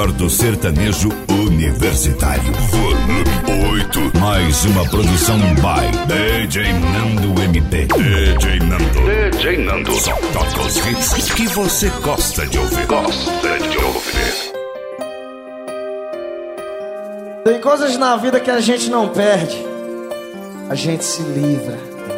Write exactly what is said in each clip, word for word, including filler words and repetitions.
melhor do sertanejo universitário. Volume oito. Mais uma produção by D J Nando M P. D J Nando. D J Nando. Só toca os hits que você gosta de ouvir. Gosta de ouvir. Tem coisas na vida que a gente não perde, a gente se livra.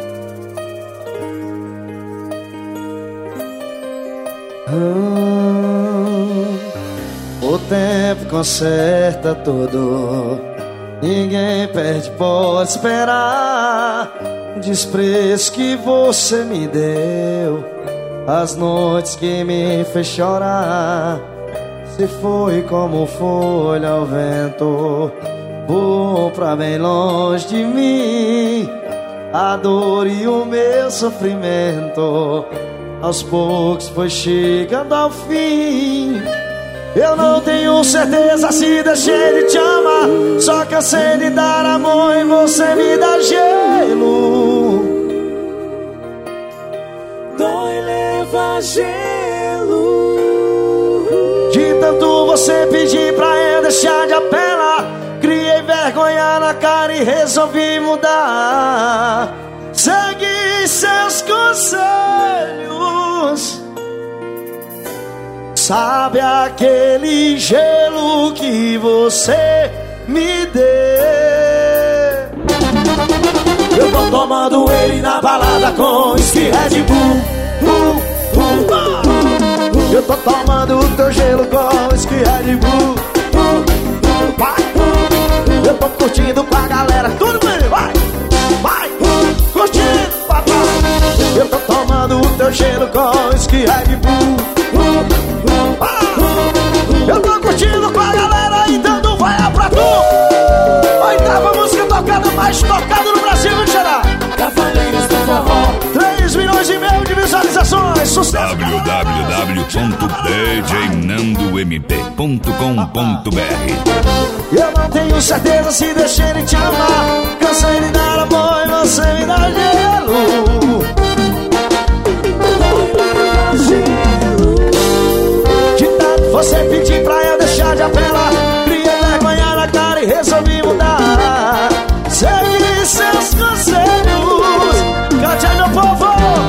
Hum, o tempo conserta tudo, ninguém perde, pode esperar. O desprezo que você me deu, as noites que me fez chorar, se foi como folha ao vento, voou pra bem longe de mim. A dor e o meu sofrimento aos poucos foi chegando ao fim. Eu não tenho certeza se deixei de te amar, só cansei de dar amor e você me dá gelo. Dói levar gelo. De tanto você pedir pra eu deixar de apelar, criei vergonha na cara e resolvi mudar. Segui seus conselhos. Sabe aquele gelo que você me deu? Eu tô tomando ele na balada com whisky Red Bull. uh, uh, uh. Eu tô tomando o teu gelo com whisky Red Bull. uh, uh, vai. Eu tô curtindo com a galera, tudo bem, vai, vai, curtindo, papai. Eu tô tomando o teu gelo com whisky Red Bull. uh, uh, vai. Eu tô curtindo com a galera e dando vaia pra tu. Oitava música tocada, mais tocada no Brasil, no Ceará. Cavaleiros do Forró. três milhões e meio de visualizações. Sucesso. w w w ponto d j nando m p ponto com ponto b r. Eu não tenho certeza se deixei de te amar, cansei de dar amor e você me dá gelo. De tanto você pedir pra eu deixar de apelar, criei vergonha na cara e resolvi mudar. Segui seus conselhos. Cante aí, meu povo.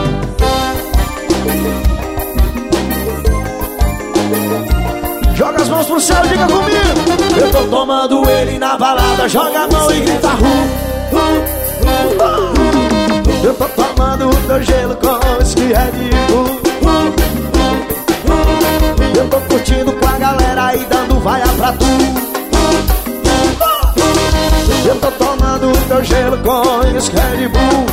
Joga as mãos pro céu e diga comigo. Eu tô tomando ele na balada, joga a mão e grita ru, ru, ru, ru. Eu tô tomando o teu gelo com whisky Red Bull. Eu tô curtindo com a galera e dando vaia pra tu. Eu tô tomando o teu gelo com whisky Red Bull.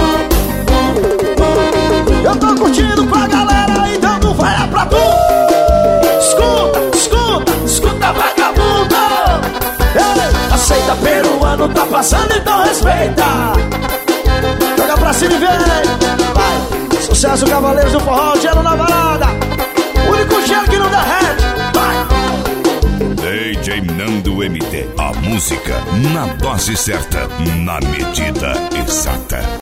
Eu tô curtindo com a galera e dando vaia pra tu. Escuta, escuta, escuta, vagabundo. Ei, aceita, peruano, tá passando, então respeita. Joga pra cima e vem. Vai, sucesso, Cavaleiros do Forró, gelo na balada. Único gelo que não derrete. Vai. D J Nando M T. A música na dose certa, na medida exata.